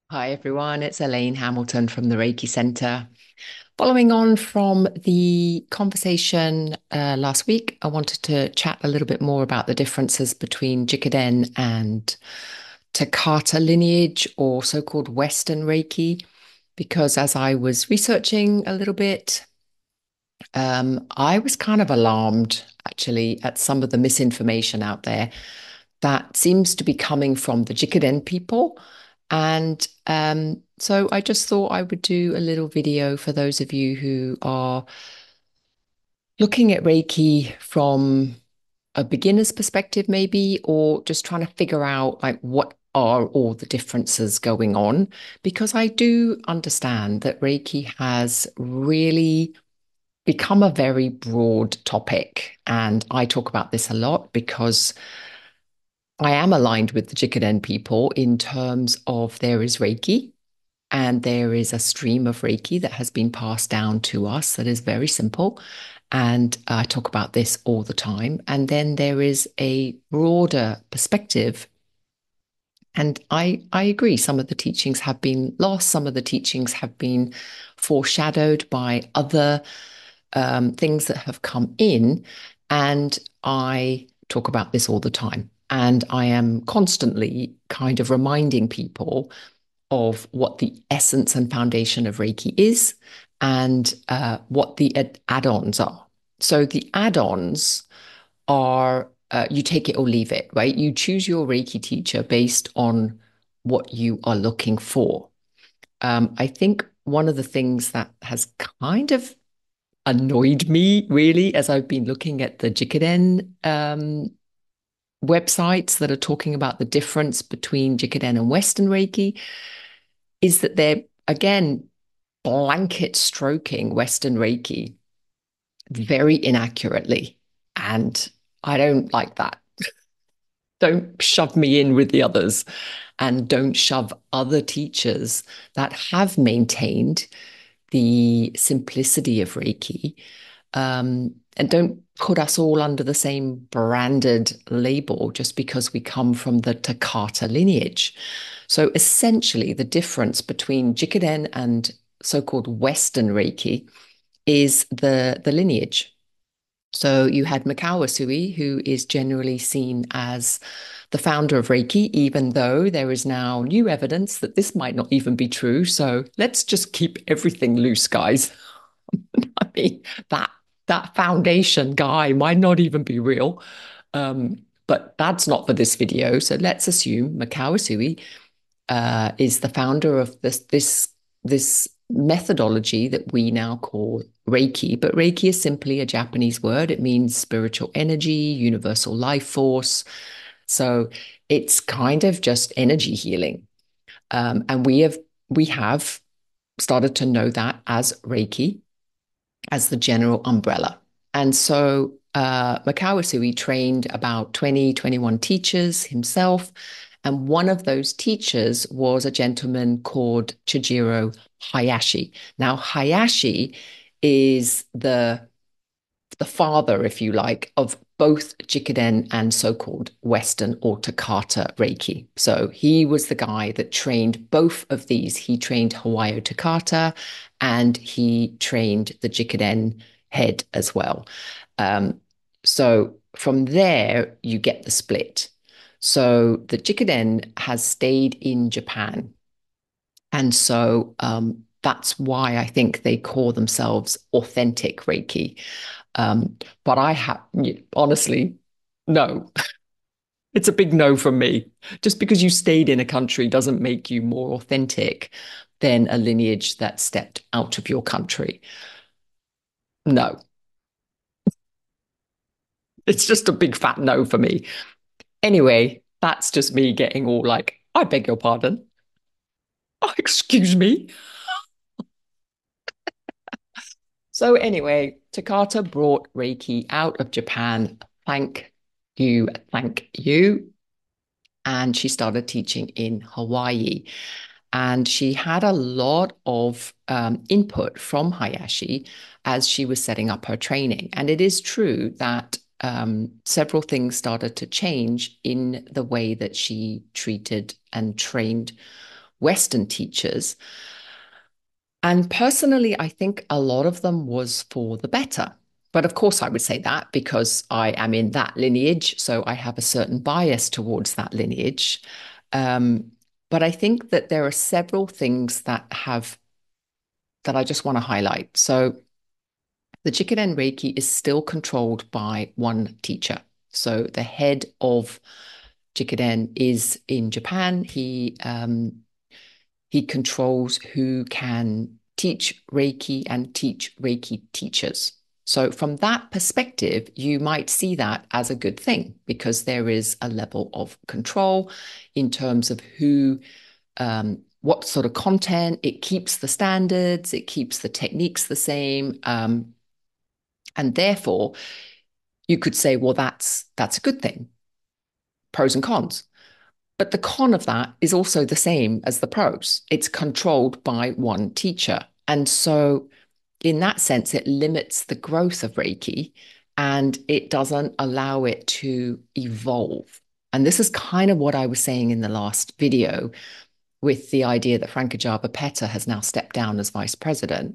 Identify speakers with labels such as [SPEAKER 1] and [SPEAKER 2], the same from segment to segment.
[SPEAKER 1] Hi everyone, it's Elaine Hamilton from the Reiki Center. Following on from the conversation last week, I wanted to chat a little bit more about the differences between Jikiden and Takata lineage, or so-called Western Reiki, because as I was researching a little bit, I was kind of alarmed actually at some of the misinformation out there that seems to be coming from the Jikiden people. And so I just thought I would do a little video for those of you who are looking at Reiki from a beginner's perspective, maybe, or just trying to figure out like what are all the differences going on. Because I do understand that Reiki has really become a very broad topic. And I talk about this a lot because I am aligned with the Jikiden people in terms of there is Reiki and there is a stream of Reiki that has been passed down to us that is very simple. And I talk about this all the time. And then there is a broader perspective. And I agree, some of the teachings have been lost, some of the teachings have been foreshadowed by other things that have come in. And I talk about this all the time. And I am constantly kind of reminding people of what the essence and foundation of Reiki is and what the add-ons are. So the add-ons are you take it or leave it, right? You choose your Reiki teacher based on what you are looking for. I think one of the things that has kind of annoyed me really as I've been looking at the Jikiden websites that are talking about the difference between Jikiden and Western Reiki is that they're, again, blanket stroking Western Reiki very inaccurately. And I don't like that. Don't shove me in with the others and don't shove other teachers that have maintained the simplicity of Reiki, and don't put us all under the same branded label just because we come from the Takata lineage. So essentially, the difference between Jikiden and so-called Western Reiki is the lineage. So you had Mikao Usui, who is generally seen as the founder of Reiki, even though there is now new evidence that this might not even be true. So let's just keep everything loose, guys. I mean, that that foundation guy might not even be real. But that's not for this video. So let's assume Mikao Usui is the founder of this methodology that we now call Reiki. But Reiki is simply a Japanese word. It means spiritual energy, universal life force. So it's kind of just energy healing. And we have started to know that as Reiki, as the general umbrella. And so Mikao Usui trained about 20, 21 teachers himself. And one of those teachers was a gentleman called Chijiro Hayashi. Now, Hayashi is the father, if you like, of both Jikiden and so-called Western or Takata Reiki. So he was the guy that trained both of these. He trained Hawayo Takata and he trained the Jikiden head as well. Um, so from there, you get the split. So the Jikiden has stayed in Japan. And so that's why I think they call themselves authentic Reiki. But I have, honestly, no, it's a big no from me. Just because you stayed in a country doesn't make you more authentic than a lineage that stepped out of your country. No, it's just a big fat no for me. Anyway, that's just me getting all like, I beg your pardon. Oh, excuse me. So, anyway, Takata brought Reiki out of Japan. Thank you. Thank you. And she started teaching in Hawaii. And she had a lot of input from Hayashi as she was setting up her training. And it is true that several things started to change in the way that she treated and trained Western teachers. And personally, I think a lot of them was for the better. But of course, I would say that because I am in that lineage. So I have a certain bias towards that lineage. Um, but I think that there are several things that I just want to highlight. So the Jikiden Reiki is still controlled by one teacher. So the head of Jikiden is in Japan. He controls who can teach Reiki and teach Reiki teachers. So, from that perspective, you might see that as a good thing because there is a level of control in terms of what sort of content. It keeps the standards, it keeps the techniques the same. And therefore, you could say, well, that's a good thing. Pros and cons. But the con of that is also the same as the pros. It's controlled by one teacher. And so, in that sense, it limits the growth of Reiki and it doesn't allow it to evolve. And this is kind of what I was saying in the last video with the idea that Frankajaba Peta has now stepped down as vice president.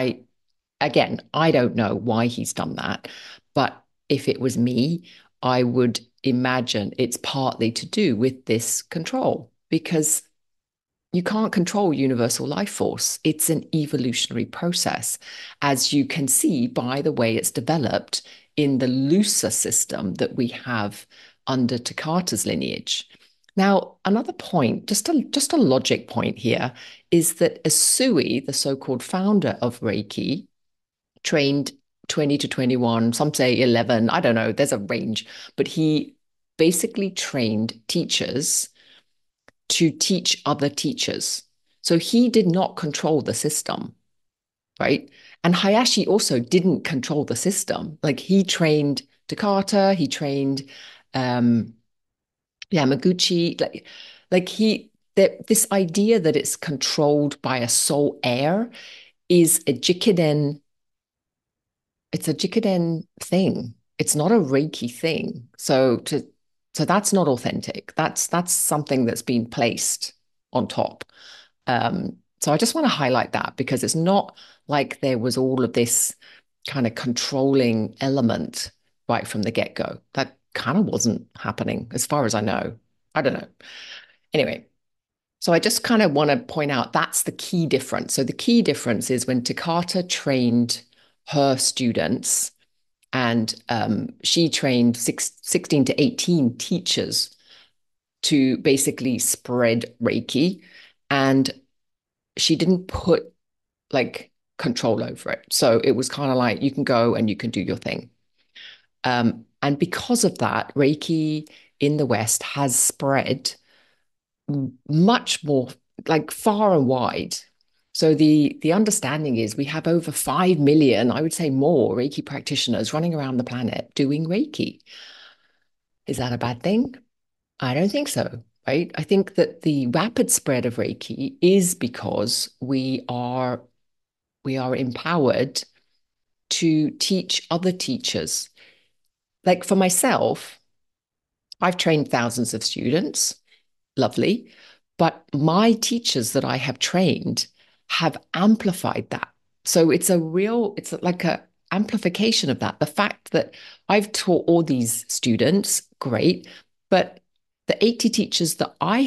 [SPEAKER 1] I don't know why he's done that, but if it was me, I would imagine it's partly to do with this control because you can't control universal life force. It's an evolutionary process, as you can see by the way it's developed in the looser system that we have under Takata's lineage. Now, another point, just a logic point here, is that Asui, the so-called founder of Reiki, trained 20 to 21, some say 11, I don't know, there's a range, but he basically trained teachers to teach other teachers. So he did not control the system, right? And Hayashi also didn't control the system. Like he trained Takata, he trained um, Yamaguchi, this idea that it's controlled by a sole heir is it's a Jikiden thing. It's not a Reiki thing. So that's not authentic. That's something that's been placed on top. So I just want to highlight that because it's not like there was all of this kind of controlling element right from the get-go. That kind of wasn't happening as far as I know. I don't know. Anyway, so I just kind of want to point out that's the key difference. So the key difference is when Takata trained her students and she trained 16 to 18 teachers to basically spread Reiki. And she didn't put like control over it. So it was kind of like you can go and you can do your thing. And because of that, Reiki in the West has spread much more, like far and wide. So the understanding is we have over 5 million, I would say more, Reiki practitioners running around the planet doing Reiki. Is that a bad thing? I don't think so, right? I think that the rapid spread of Reiki is because we are empowered to teach other teachers. Like for myself, I've trained thousands of students, lovely, but my teachers that I have trained have amplified that. So it's like a amplification of that. The fact that I've taught all these students, great, but the 80 teachers that I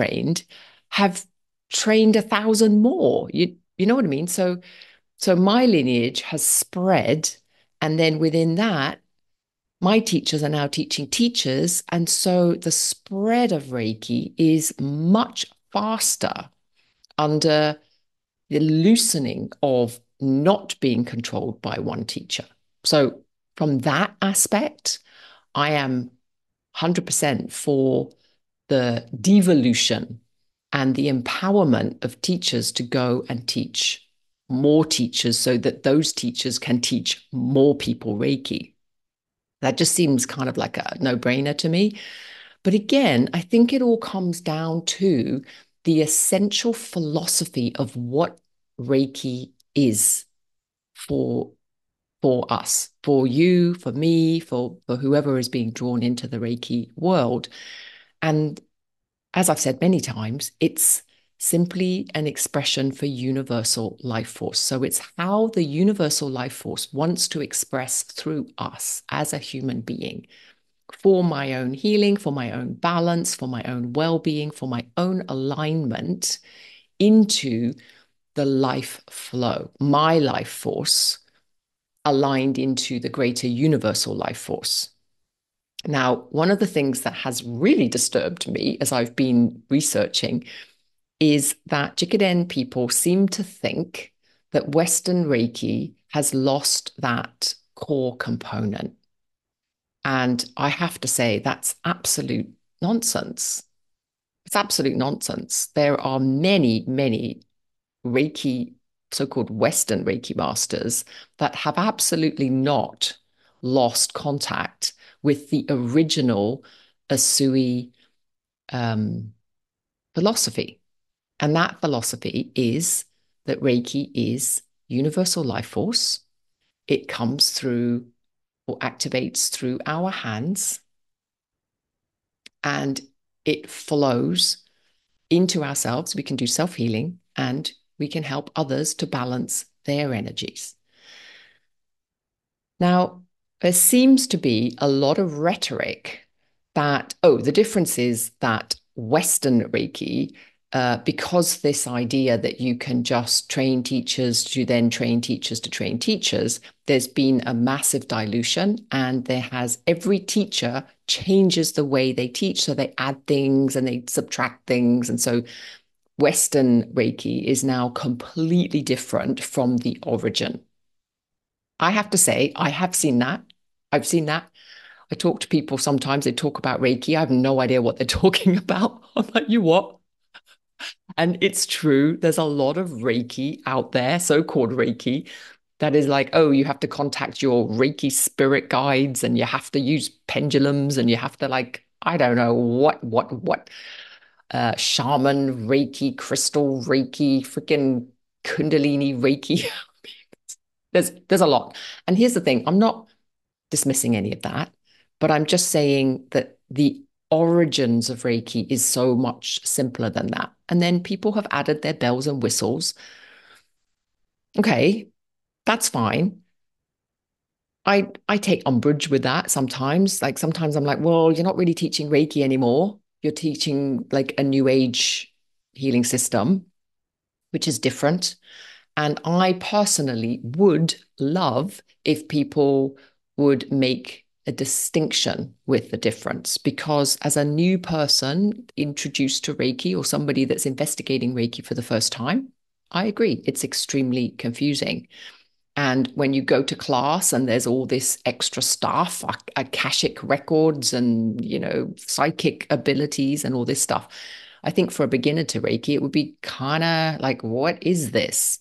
[SPEAKER 1] have trained 1,000 more. You know what I mean? So my lineage has spread, and then within that, my teachers are now teaching teachers. And so the spread of Reiki is much faster under the loosening of not being controlled by one teacher. So from that aspect, I am 100% for the devolution and the empowerment of teachers to go and teach more teachers so that those teachers can teach more people Reiki. That just seems kind of like a no-brainer to me. But again, I think it all comes down to the essential philosophy of what Reiki is for for us, for you, for me, for whoever is being drawn into the Reiki world. And as I've said many times, it's simply an expression for universal life force. So it's how the universal life force wants to express through us as a human being for my own healing, for my own balance, for my own well-being, for my own alignment into the life flow, my life force aligned into the greater universal life force. Now, one of the things that has really disturbed me as I've been researching is that Jikiden people seem to think that Western Reiki has lost that core component. And I have to say, that's absolute nonsense. It's absolute nonsense. There are many, many Reiki, so-called Western Reiki masters that have absolutely not lost contact with the original Asui philosophy. And that philosophy is that Reiki is universal life force. It comes through or activates through our hands and it flows into ourselves. We can do self-healing and we can help others to balance their energies. Now, there seems to be a lot of rhetoric that, oh, the difference is that Western Reiki, because this idea that you can just train teachers to then train teachers to train teachers, there's been a massive dilution, and there has every teacher changes the way they teach. So they add things and they subtract things. And so Western Reiki is now completely different from the origin. I have to say, I have seen that. I've seen that. I talk to people sometimes, they talk about Reiki. I have no idea what they're talking about. I'm like, you what? And it's true. There's a lot of Reiki out there, so-called Reiki, that is like, oh, you have to contact your Reiki spirit guides and you have to use pendulums and you have to like, I don't know what, shaman Reiki, crystal Reiki, freaking Kundalini Reiki. There's a lot. And here's the thing, I'm not dismissing any of that, but I'm just saying that the origins of Reiki is so much simpler than that. And then people have added their bells and whistles. Okay, that's fine. I take umbrage with that sometimes. Like sometimes I'm like, well, you're not really teaching Reiki anymore. You're teaching like a new age healing system, which is different. And I personally would love if people would make a distinction with the difference, because as a new person introduced to Reiki or somebody that's investigating Reiki for the first time, I agree, it's extremely confusing. And when you go to class and there's all this extra stuff, Akashic records and, psychic abilities and all this stuff, I think for a beginner to Reiki, it would be kind of like, what is this?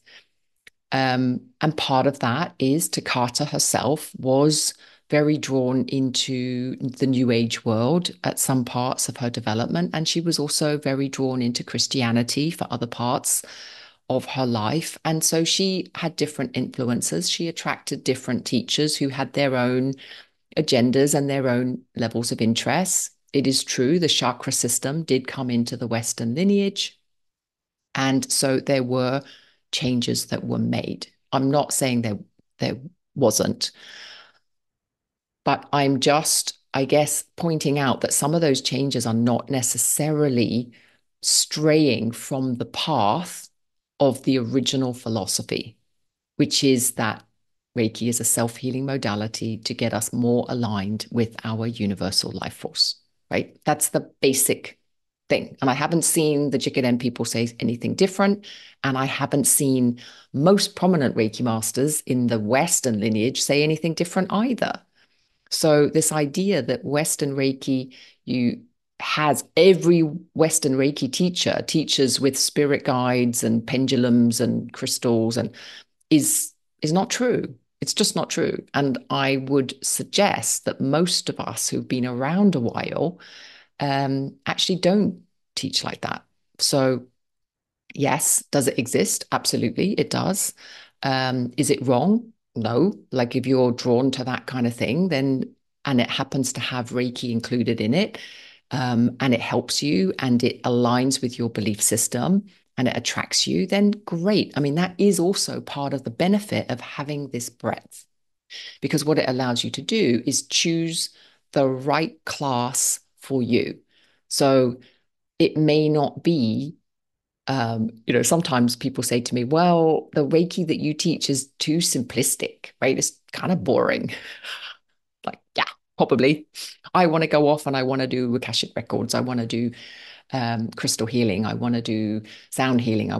[SPEAKER 1] And part of that is Takata herself was very drawn into the New Age world at some parts of her development. And she was also very drawn into Christianity for other parts of her life. And so she had different influences. She attracted different teachers who had their own agendas and their own levels of interest. It is true, the chakra system did come into the Western lineage. And so there were changes that were made. I'm not saying there wasn't, but I'm just, I guess, pointing out that some of those changes are not necessarily straying from the path of the original philosophy, which is that Reiki is a self-healing modality to get us more aligned with our universal life force, right? That's the basic thing. And I haven't seen the Jikiden people say anything different. And I haven't seen most prominent Reiki masters in the Western lineage say anything different either. So this idea that Western Reiki, you has every Western Reiki teacher teaches with spirit guides and pendulums and crystals and is not true. It's just not true. And I would suggest that most of us who've been around a while actually don't teach like that. So yes, does it exist? Absolutely, it does. Is it wrong? No. Like if you're drawn to that kind of thing, then and it happens to have Reiki included in it, and it helps you and it aligns with your belief system and it attracts you, then great. I mean, that is also part of the benefit of having this breadth, because what it allows you to do is choose the right class for you. So it may not be, sometimes people say to me, well, the Reiki that you teach is too simplistic, right? It's kind of boring. Like, yeah, probably. I want to go off and I want to do Akashic records. I want to do crystal healing. I want to do sound healing.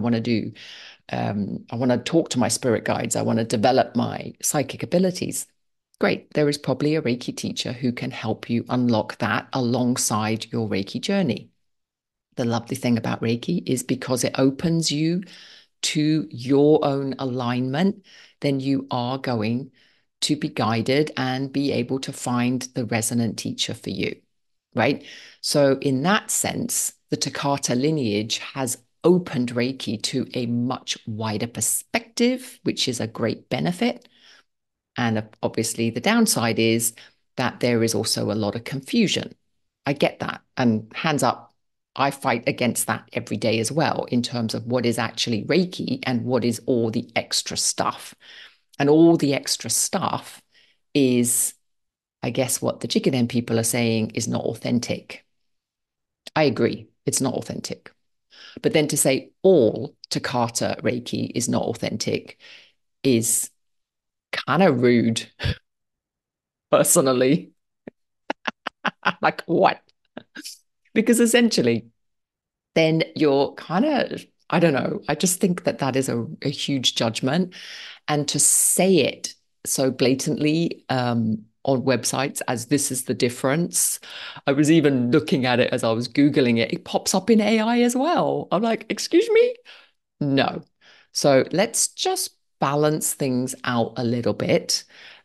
[SPEAKER 1] I want to talk to my spirit guides. I want to develop my psychic abilities. Great. There is probably a Reiki teacher who can help you unlock that alongside your Reiki journey. The lovely thing about Reiki is because it opens you to your own alignment, then you are going to be guided and be able to find the resonant teacher for you, right? So, in that sense, the Takata lineage has opened Reiki to a much wider perspective, which is a great benefit. And obviously, the downside is that there is also a lot of confusion. I get that. And hands up, I fight against that every day as well, in terms of what is actually Reiki and what is all the extra stuff. And all the extra stuff is, I guess, what the Jikiden people are saying is not authentic. I agree, it's not authentic. But then to say all Takata Reiki is not authentic is kind of rude, personally. Like, what? Because essentially, then you're kind of, I don't know, I just think that that is a huge judgment. And to say it so blatantly on websites as this is the difference, I was even looking at it as I was Googling it. It pops up in AI as well. I'm like, excuse me? No. So let's just balance things out a little bit.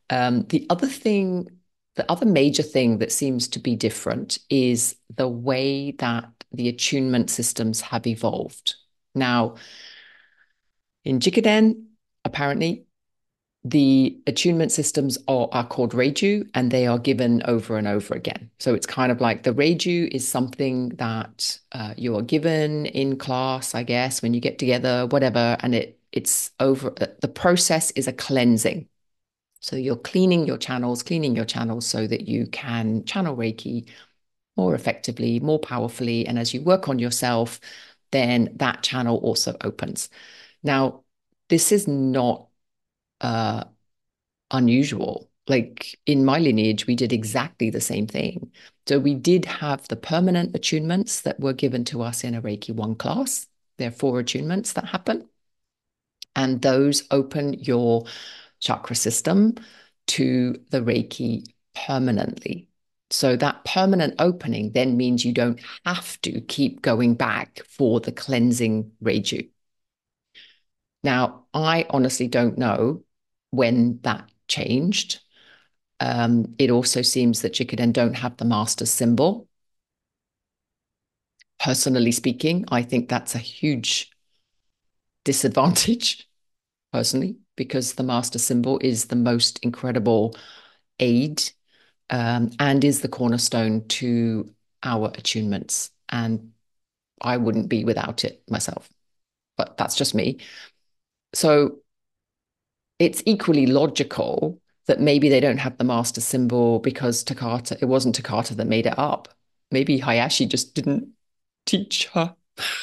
[SPEAKER 1] The other major thing that seems to be different is the way that the attunement systems have evolved. Now, in Jikiden, apparently, the attunement systems are called Reiju and they are given over and over again. So it's kind of like the Reiju is something that you are given in class, I guess, when you get together, whatever, and it's over. The process is a cleansing. So you're cleaning your channels so that you can channel Reiki more effectively, more powerfully. And as you work on yourself, then that channel also opens. Now, this is not uh, unusual. Like in my lineage, we did exactly the same thing. So we did have the permanent attunements that were given to us in a Reiki 1 class. There are 4 attunements that happen, and those open your chakra system to the Reiki permanently. So that permanent opening then means you don't have to keep going back for the cleansing Reiju. Now, I honestly don't know when that changed. It also seems that Jikiden don't have the master symbol. Personally speaking, I think that's a huge disadvantage, personally, because the master symbol is the most incredible aid and is the cornerstone to our attunements. And I wouldn't be without it myself, but that's just me. So it's equally logical that maybe they don't have the master symbol because Takata, it wasn't Takata that made it up. Maybe Hayashi just didn't teach her.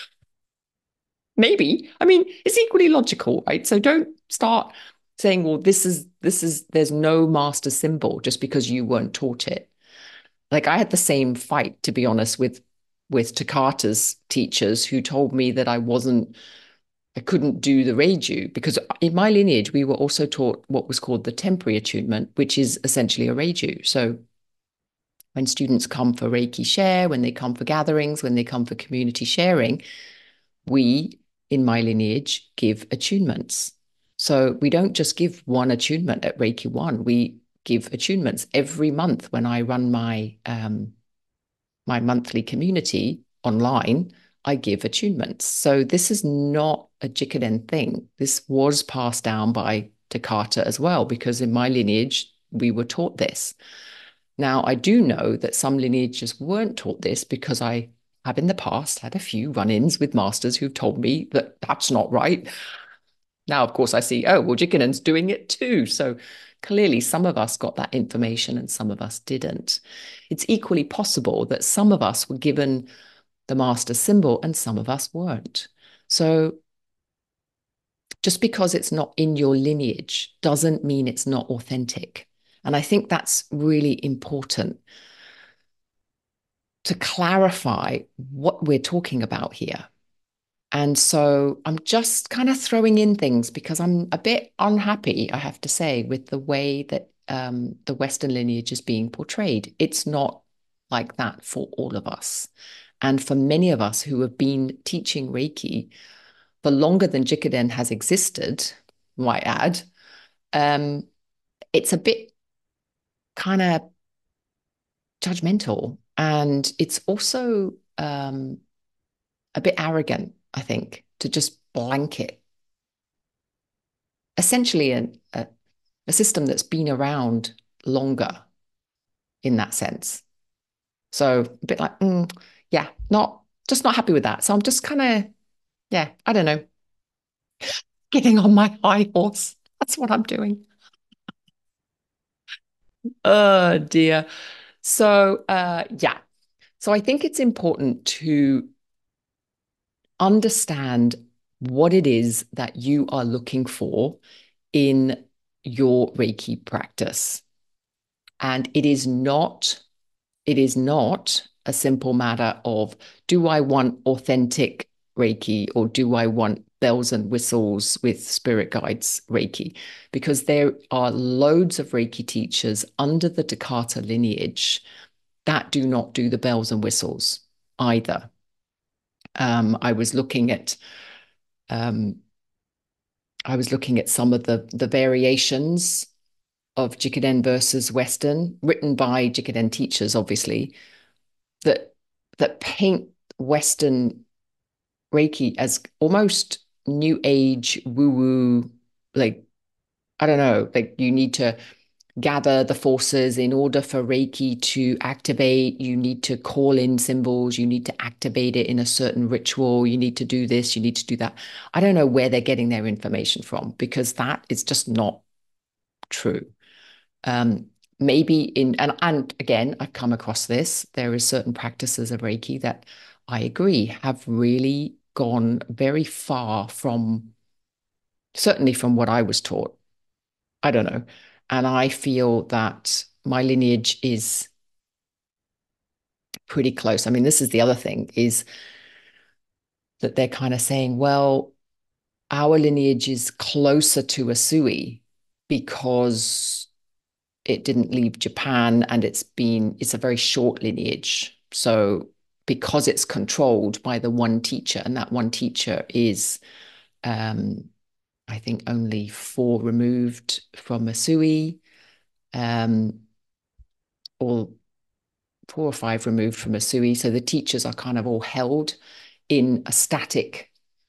[SPEAKER 1] Maybe. I mean, it's equally logical, right? So don't start saying, well, there's no master symbol just because you weren't taught it. Like I had the same fight, to be honest, with Takata's teachers who told me that I couldn't do the Reiju because in my lineage, we were also taught what was called the temporary attunement, which is essentially a Reiju. So when students come for Reiki share, when they come for gatherings, when they come for community sharing, we in my lineage give attunements. So we don't just give one attunement at Reiki 1, we give attunements every month when I run my monthly community online. I give attunements. So this is not a Jikiden thing. This was passed down by Takata as well, because in my lineage, we were taught this. Now, I do know that some lineages weren't taught this because I have in the past had a few run-ins with masters who've told me that that's not right. Now, of course, I see, oh, well, Jikkonen's doing it too. So clearly, some of us got that information and some of us didn't. It's equally possible that some of us were given the master symbol and some of us weren't. So just because it's not in your lineage doesn't mean it's not authentic. And I think that's really important to clarify what we're talking about here. And so I'm just kind of throwing in things because I'm a bit unhappy, I have to say, with the way that the Western lineage is being portrayed. It's not like that for all of us. And for many of us who have been teaching Reiki for longer than Jikkoden has existed, might add, um, it's a bit kind of judgmental. And it's also a bit arrogant, I think, to just blanket essentially a system that's been around longer in that sense. So a bit like, yeah, not happy with that. So I'm just kind of, yeah, I don't know, getting on my high horse. That's what I'm doing. Oh dear. So yeah. So I think it's important to understand what it is that you are looking for in your Reiki practice. And it is not a simple matter of, do I want authentic Reiki or do I want bells and whistles with spirit guides Reiki? Because there are loads of Reiki teachers under the Takata lineage that do not do the bells and whistles either. I was looking at um, some of the variations of Jikkoden versus Western, written by Jikkoden teachers, obviously, that paint Western Reiki as almost new age woo woo, like I don't know, like you need to gather the forces in order for Reiki to activate. You need to call in symbols. You need to activate it in a certain ritual. You need to do this. You need to do that. I don't know where they're getting their information from because that is just not true. Um, Maybe and again, I've come across this. There is certain practices of Reiki that I agree have really gone very far from certainly from what I was taught. I don't know. And I feel that my lineage is pretty close. I mean, this is the other thing is that they're kind of saying, well, our lineage is closer to Asui because it didn't leave Japan and it's a very short lineage. So because it's controlled by the one teacher, and that one teacher is I think only 4 removed from Asui, um, or 4 or 5 removed from Asui. So the teachers are kind of all held in a static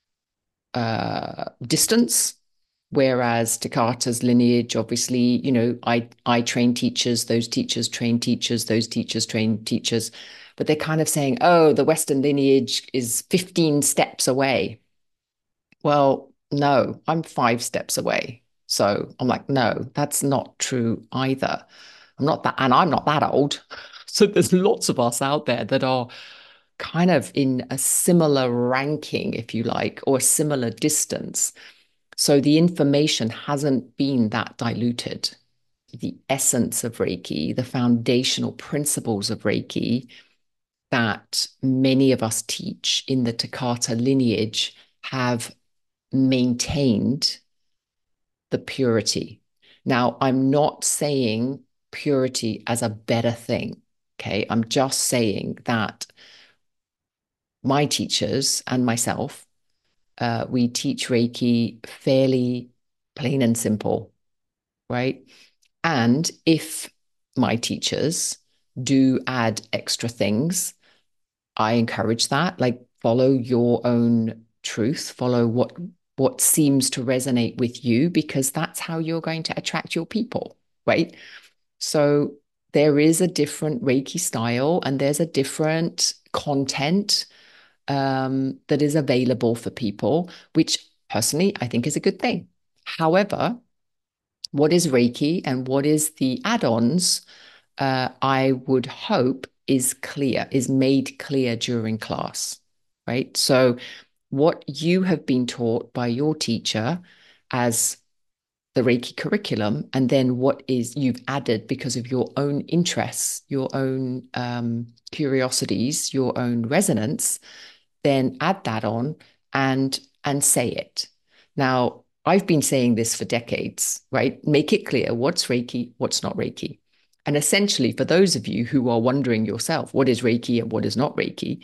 [SPEAKER 1] distance. Whereas Takata's lineage, obviously, I train teachers, those teachers train teachers, those teachers train teachers. But they're kind of saying, oh, the Western lineage is 15 steps away. Well, no, I'm 5 steps away. So I'm like, no, that's not true either. I'm not that old. So there's lots of us out there that are kind of in a similar ranking, if you like, or a similar distance. So the information hasn't been that diluted. The essence of Reiki, the foundational principles of Reiki that many of us teach in the Takata lineage have maintained the purity. Now, I'm not saying purity as a better thing. Okay. I'm just saying that my teachers and myself, we teach Reiki fairly plain and simple, right? And if my teachers do add extra things, I encourage that. Like follow your own truth, follow what seems to resonate with you, because that's how you're going to attract your people, right? So there is a different Reiki style and there's a different content that is available for people, which personally I think is a good thing. However, what is Reiki and what is the add-ons, I would hope is clear, is made clear during class, right? So what you have been taught by your teacher as the Reiki curriculum, and then what is you've added because of your own interests, your own curiosities, your own resonance, then add that on and say it. Now, I've been saying this for decades, right? Make it clear what's Reiki, what's not Reiki. And essentially, for those of you who are wondering yourself, what is Reiki and what is not Reiki,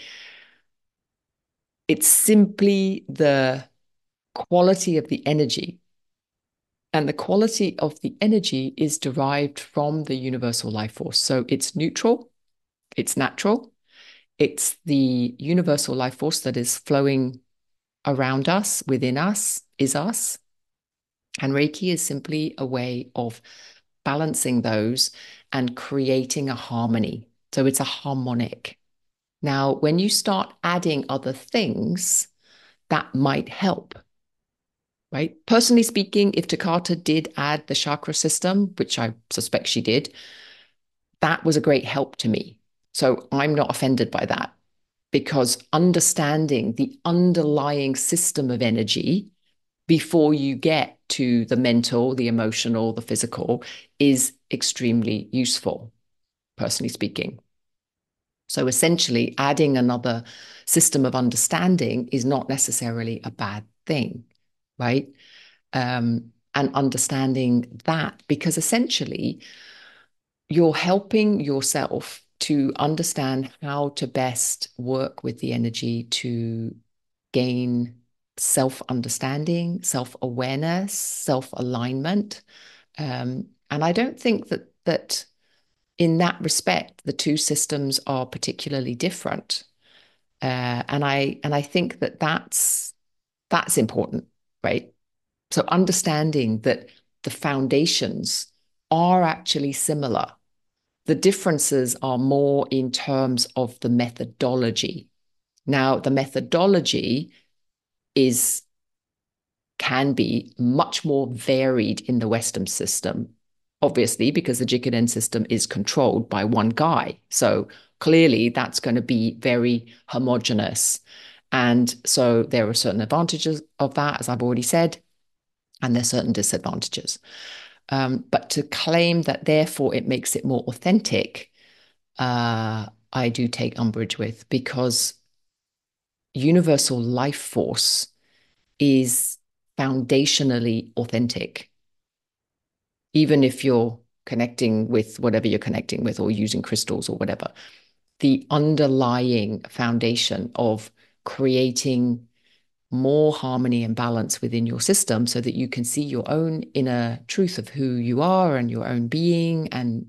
[SPEAKER 1] it's simply the quality of the energy. And the quality of the energy is derived from the universal life force. So it's neutral, it's natural, it's the universal life force that is flowing around us, within us, is us. And Reiki is simply a way of balancing those and creating a harmony. So it's a harmonic. Now, when you start adding other things, that might help, right? Personally speaking, if Takata did add the chakra system, which I suspect she did, that was a great help to me. So I'm not offended by that because understanding the underlying system of energy before you get to the mental, the emotional, the physical is extremely useful, personally speaking. So essentially, adding another system of understanding is not necessarily a bad thing, right? And understanding that, because essentially, you're helping yourself to understand how to best work with the energy to gain self-understanding, self-awareness, self-alignment. And I don't think that in that respect, the two systems are particularly different. And I think that that's important, right? So understanding that the foundations are actually similar. The differences are more in terms of the methodology. Now, the methodology is can be much more varied in the Western system, obviously, because the Jikiden system is controlled by one guy. So clearly that's going to be very homogenous. And so there are certain advantages of that, as I've already said, and there's certain disadvantages. But to claim that therefore it makes it more authentic, I do take umbrage with, because universal life force is foundationally authentic, even if you're connecting with whatever you're connecting with or using crystals or whatever. The underlying foundation of creating more harmony and balance within your system so that you can see your own inner truth of who you are and your own being. And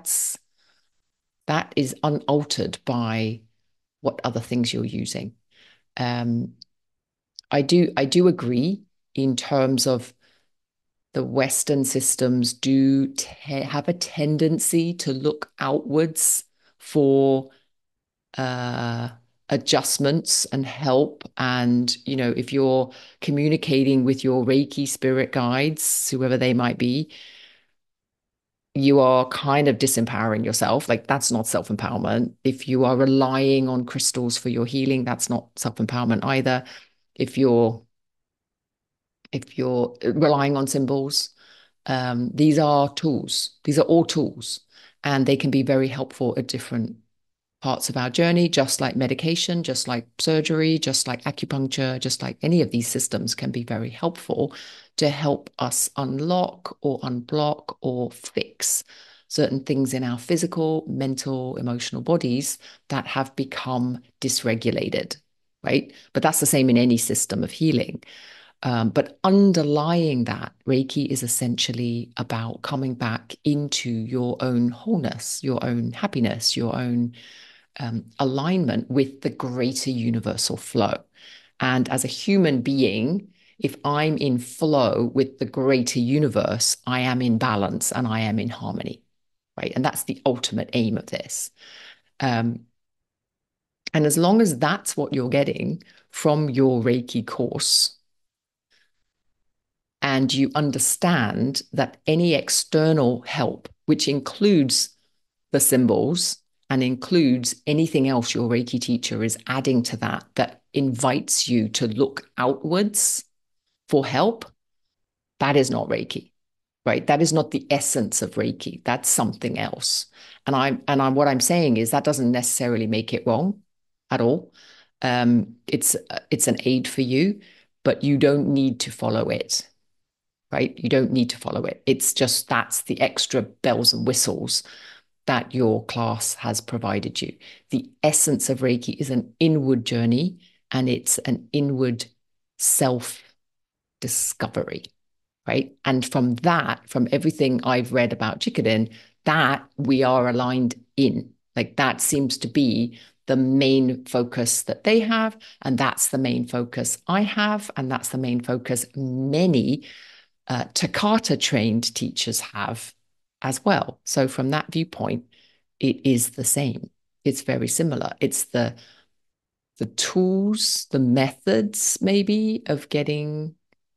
[SPEAKER 1] that is unaltered by what other things you're using. Um, I do agree in terms of the Western systems do have a tendency to look outwards for uh, adjustments and help. And, if you're communicating with your Reiki spirit guides, whoever they might be, you are kind of disempowering yourself. Like, that's not self-empowerment. If you are relying on crystals for your healing, that's not self-empowerment either. If you're relying on symbols, these are tools. These are all tools, and they can be very helpful at different parts of our journey, just like medication, just like surgery, just like acupuncture, just like any of these systems can be very helpful to help us unlock or unblock or fix certain things in our physical, mental, emotional bodies that have become dysregulated, right? But that's the same in any system of healing. But underlying that, Reiki is essentially about coming back into your own wholeness, your own happiness, your own alignment with the greater universal flow. And as a human being, if I'm in flow with the greater universe, I am in balance and I am in harmony, right? And that's the ultimate aim of this. Um, And as long as that's what you're getting from your Reiki course, and you understand that any external help, which includes the symbols and includes anything else your Reiki teacher is adding to that, that invites you to look outwards for help, that is not Reiki, right? That is not the essence of Reiki. That's something else. And I'm what I'm saying is that doesn't necessarily make it wrong at all. It's an aid for you, but you don't need to follow it, right? You don't need to follow it. It's just that's the extra bells and whistles that your class has provided you. The essence of Reiki is an inward journey, and it's an inward self discovery, right? And from that, from everything I've read about Chikadin, that we are aligned in. Like that seems to be the main focus that they have. And that's the main focus I have. And that's the main focus many Takata trained teachers have as well. So from that viewpoint, it is the same. It's very similar. It's the tools, the methods maybe of getting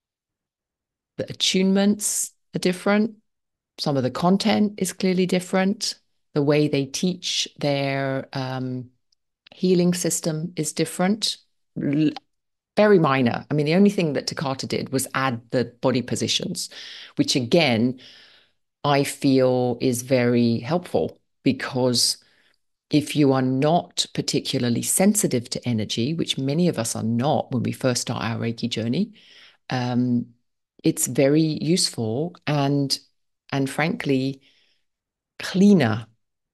[SPEAKER 1] the attunements are different. Some of the content is clearly different. The way they teach their healing system is different. Very minor. I mean, the only thing that Takata did was add the body positions, which again, I feel is very helpful because if you are not particularly sensitive to energy, which many of us are not when we first start our Reiki journey, um, it's very useful and frankly cleaner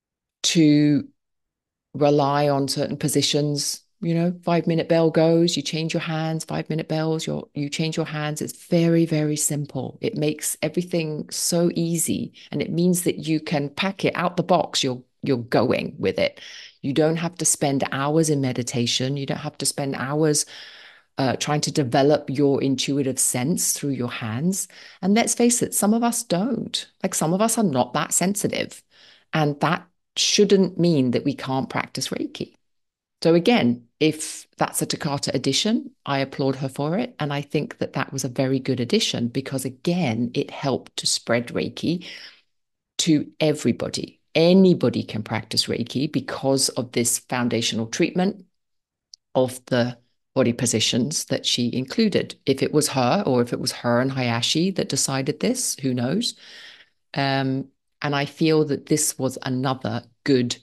[SPEAKER 1] to rely on certain positions. 5-minute bell goes, you change your hands, 5-minute bells, you change your hands. It's very, very simple. It makes everything so easy. And it means that you can pack it out the box. You're going with it. You don't have to spend hours in meditation. You don't have to spend hours trying to develop your intuitive sense through your hands. And let's face it, some of us don't. Like some of us are not that sensitive. And that shouldn't mean that we can't practice Reiki. So again, if that's a Takata addition, I applaud her for it. And I think that that was a very good addition because again, it helped to spread Reiki to everybody. Anybody can practice Reiki because of this foundational treatment of the body positions that she included. If it was her or if it was her and Hayashi that decided this, who knows? And I feel that this was another good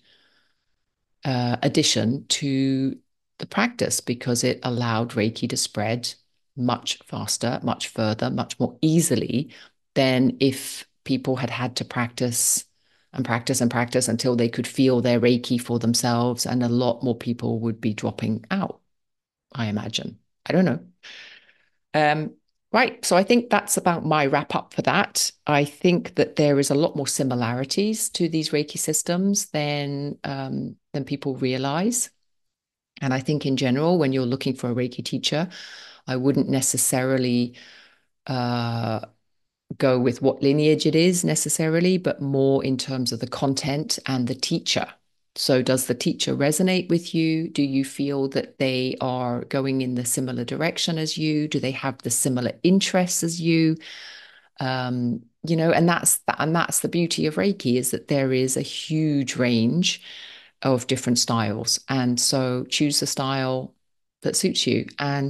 [SPEAKER 1] addition to the practice because it allowed Reiki to spread much faster, much further, much more easily than if people had had to practice and practice and practice until they could feel their Reiki for themselves. And a lot more people would be dropping out, I imagine. I don't know. Um, right. So I think that's about my wrap up for that. I think that there is a lot more similarities to these Reiki systems than people realize. And I think in general, when you're looking for a Reiki teacher, I wouldn't necessarily uh, go with what lineage it is necessarily, but more in terms of the content and the teacher. So, does the teacher resonate with you? Do you feel that they are going in the similar direction as you? Do they have the similar interests as you? And that's the beauty of Reiki is that there is a huge range of different styles, and so choose the style that suits you,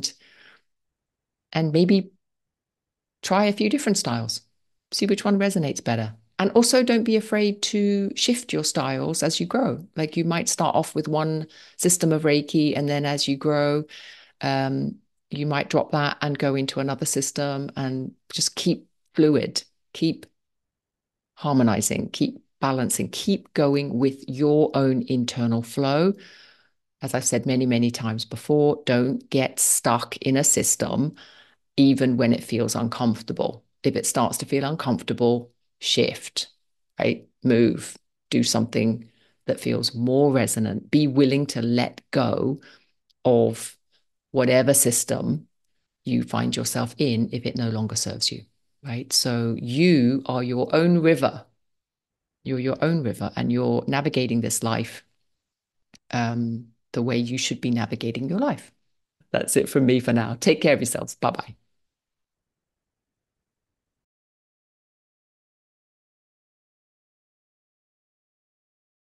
[SPEAKER 1] and maybe try a few different styles, see which one resonates better. And also don't be afraid to shift your styles as you grow. Like you might start off with one system of Reiki, and then as you grow, um, you might drop that and go into another system and just keep fluid, keep harmonizing, keep balancing, keep going with your own internal flow. As I've said many, many times before, don't get stuck in a system even when it feels uncomfortable. If it starts to feel uncomfortable, shift, right? Move, do something that feels more resonant. Be willing to let go of whatever system you find yourself in if it no longer serves you, right? So you are your own river. You're your own river and you're navigating this life the way you should be navigating your life. That's it from me for now. Take care of yourselves. Bye bye.